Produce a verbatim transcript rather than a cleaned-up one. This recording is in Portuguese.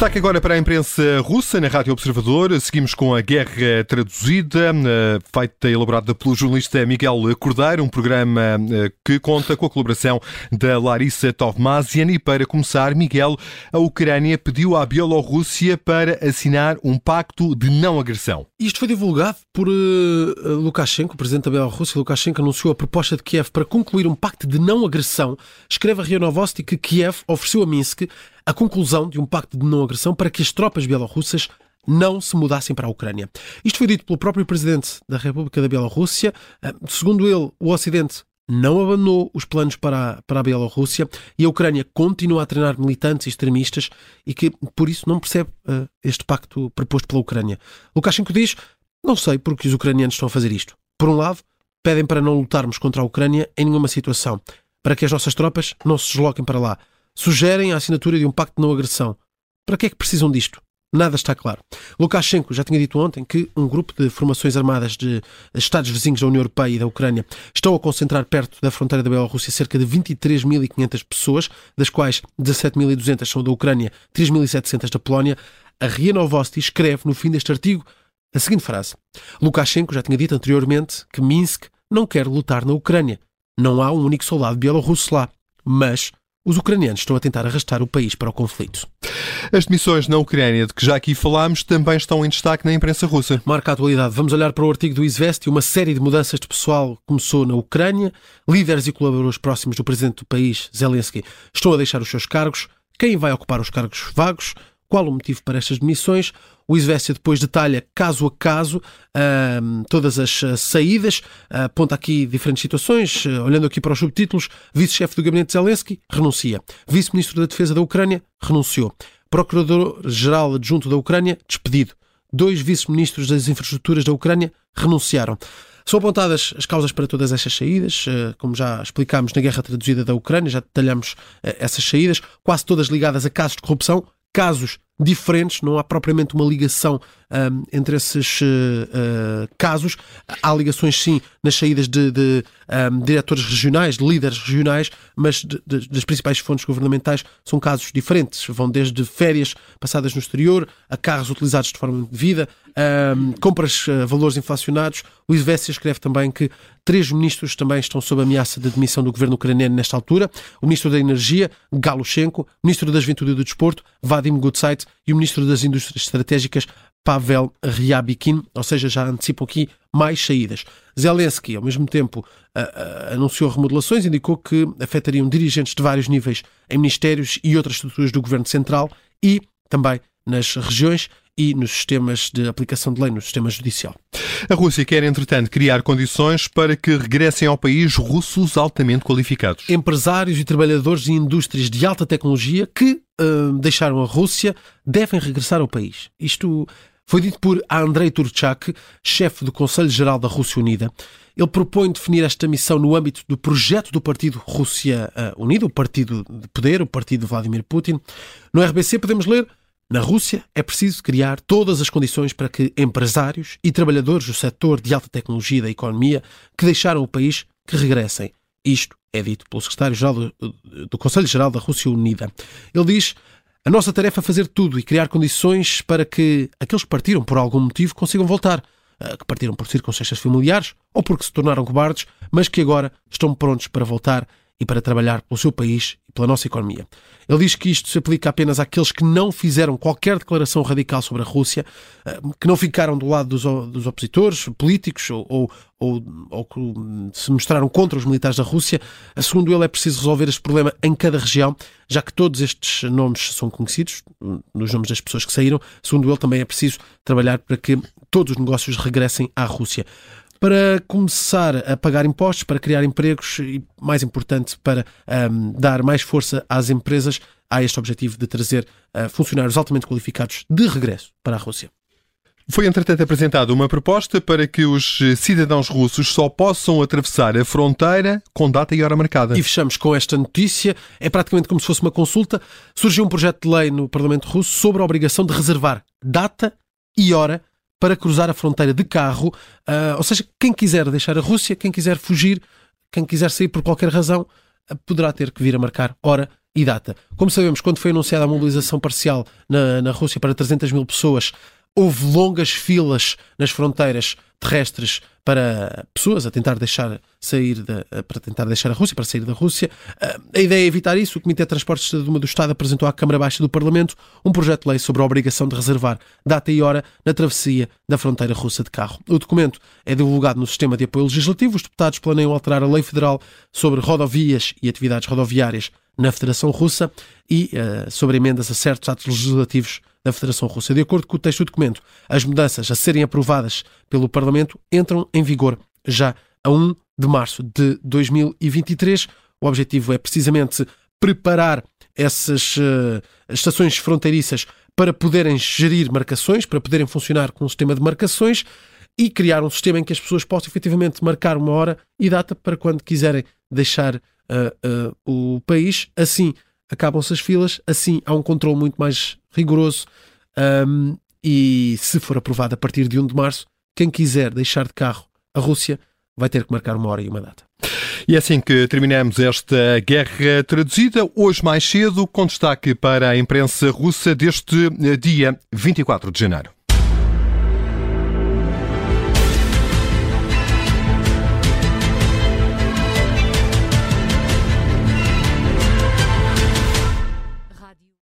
Destaque agora para a imprensa russa, na Rádio Observador. Seguimos com a Guerra Traduzida, feita e elaborada pelo jornalista Miguel Cordeiro, um programa que conta com a colaboração da Larissa Tovmazian. E para começar, Miguel, a Ucrânia pediu à Bielorrússia para assinar um pacto de não agressão. Isto foi divulgado por uh, Lukashenko, o presidente da Bielorrússia. Lukashenko anunciou a proposta de Kiev para concluir um pacto de não agressão. Escreve a RIA Novosti que Kiev ofereceu a Minsk a conclusão de um pacto de não agressão para que as tropas bielorrussas não se mudassem para a Ucrânia. Isto foi dito pelo próprio presidente da República da Bielorrússia. Segundo ele, o Ocidente não abandonou os planos para a, para a Bielorrússia e a Ucrânia continua a treinar militantes e extremistas e que, por isso, não percebe uh, este pacto proposto pela Ucrânia. Lukashenko diz: não sei porque os ucranianos estão a fazer isto. Por um lado, pedem para não lutarmos contra a Ucrânia em nenhuma situação, para que as nossas tropas não se desloquem para lá. Sugerem a assinatura de um pacto de não agressão. Para que é que precisam disto? Nada está claro. Lukashenko já tinha dito ontem que um grupo de formações armadas de Estados vizinhos da União Europeia e da Ucrânia estão a concentrar perto da fronteira da Bielorrússia cerca de vinte e três mil e quinhentas pessoas, das quais dezassete mil e duzentas são da Ucrânia, três mil e setecentas da Polónia. A RIA Novosti escreve no fim deste artigo a seguinte frase: Lukashenko já tinha dito anteriormente que Minsk não quer lutar na Ucrânia. Não há um único soldado bielorrusso lá, mas os ucranianos estão a tentar arrastar o país para o conflito. As demissões na Ucrânia, de que já aqui falámos, também estão em destaque na imprensa russa. Marca a atualidade. Vamos olhar para o artigo do Izvestia. Uma série de mudanças de pessoal começou na Ucrânia. Líderes e colaboradores próximos do presidente do país, Zelensky, estão a deixar os seus cargos. Quem vai ocupar os cargos vagos? Qual o motivo para estas demissões? O Izvestia depois detalha, caso a caso, uh, todas as uh, saídas, uh, aponta aqui diferentes situações, uh, olhando aqui para os subtítulos: vice-chefe do gabinete de Zelensky, renuncia. Vice-ministro da Defesa da Ucrânia, renunciou. Procurador-geral adjunto da Ucrânia, despedido. Dois vice-ministros das infraestruturas da Ucrânia renunciaram. São apontadas as causas para todas estas saídas, uh, como já explicámos na Guerra Traduzida da Ucrânia, já detalhamos uh, essas saídas, quase todas ligadas a casos de corrupção, casos diferentes, não há propriamente uma ligação um, entre esses uh, uh, casos. Há ligações, sim, nas saídas de, de um, diretores regionais, de líderes regionais, mas de, de, das principais fontes governamentais são casos diferentes. Vão desde férias passadas no exterior, a carros utilizados de forma indevida, um, compras a uh, valores inflacionados. O Izvestia escreve também que três ministros também estão sob ameaça de demissão do governo ucraniano nesta altura: o ministro da Energia, Galushenko, o ministro da Juventude e do Desporto, Vadim Gutsait, e o ministro das Indústrias Estratégicas, Pavel Ryabikin. Ou seja, já antecipam aqui mais saídas. Zelensky, ao mesmo tempo, uh, uh, anunciou remodelações, indicou que afetariam dirigentes de vários níveis em ministérios e outras estruturas do governo central e também nas regiões e nos sistemas de aplicação de lei, no sistema judicial. A Rússia quer, entretanto, criar condições para que regressem ao país russos altamente qualificados. Empresários e trabalhadores de indústrias de alta tecnologia que uh, deixaram a Rússia devem regressar ao país. Isto foi dito por Andrei Turchak, chefe do Conselho Geral da Rússia Unida. Ele propõe definir esta missão no âmbito do projeto do Partido Rússia Unida, o Partido de Poder, o Partido de Vladimir Putin. No R B C podemos ler: na Rússia é preciso criar todas as condições para que empresários e trabalhadores do setor de alta tecnologia da economia que deixaram o país que regressem. Isto é dito pelo secretário-geral do, do Conselho Geral da Rússia Unida. Ele diz: a nossa tarefa é fazer tudo e criar condições para que aqueles que partiram por algum motivo consigam voltar, que partiram por circunstâncias familiares ou porque se tornaram cobardes, mas que agora estão prontos para voltar e para trabalhar pelo seu país e pela nossa economia. Ele diz que isto se aplica apenas àqueles que não fizeram qualquer declaração radical sobre a Rússia, que não ficaram do lado dos, dos opositores políticos ou, ou, ou, ou que se mostraram contra os militares da Rússia. Segundo ele, é preciso resolver este problema em cada região, já que todos estes nomes são conhecidos, nos nomes das pessoas que saíram. Segundo ele, também é preciso trabalhar para que todos os negócios regressem à Rússia, para começar a pagar impostos, para criar empregos e, mais importante, para um, dar mais força às empresas. Há este objetivo de trazer uh, funcionários altamente qualificados de regresso para a Rússia. Foi, entretanto, apresentada uma proposta para que os cidadãos russos só possam atravessar a fronteira com data e hora marcada. E fechamos com esta notícia. É praticamente como se fosse uma consulta. Surgiu um projeto de lei no Parlamento russo sobre a obrigação de reservar data e hora para cruzar a fronteira de carro, uh, ou seja, quem quiser deixar a Rússia, quem quiser fugir, quem quiser sair por qualquer razão, poderá ter que vir a marcar hora e data. Como sabemos, quando foi anunciada a mobilização parcial na, na Rússia para trezentas mil pessoas, houve longas filas nas fronteiras terrestres para pessoas a tentar deixar sair da, para tentar deixar a Rússia, para sair da Rússia. A ideia é evitar isso. O Comitê de Transportes da Duma do Estado apresentou à Câmara Baixa do Parlamento um projeto de lei sobre a obrigação de reservar data e hora na travessia da fronteira russa de carro. O documento é divulgado no Sistema de Apoio Legislativo. Os deputados planeiam alterar a Lei Federal sobre rodovias e atividades rodoviárias na Federação Russa e uh, sobre emendas a certos atos legislativos da Federação Russa. De acordo com o texto do documento, as mudanças a serem aprovadas pelo Parlamento entram em vigor já a primeiro de março de dois mil e vinte e três. O objetivo é precisamente preparar essas uh, estações fronteiriças para poderem gerir marcações, para poderem funcionar com um sistema de marcações e criar um sistema em que as pessoas possam efetivamente marcar uma hora e data para quando quiserem deixar Uh, uh, o país. Assim acabam-se as filas, assim há um controle muito mais rigoroso um, e se for aprovado a partir de primeiro de março, quem quiser deixar de carro a Rússia vai ter que marcar uma hora e uma data. E é assim que terminamos esta guerra traduzida, hoje mais cedo, com destaque para a imprensa russa deste dia vinte e quatro de janeiro.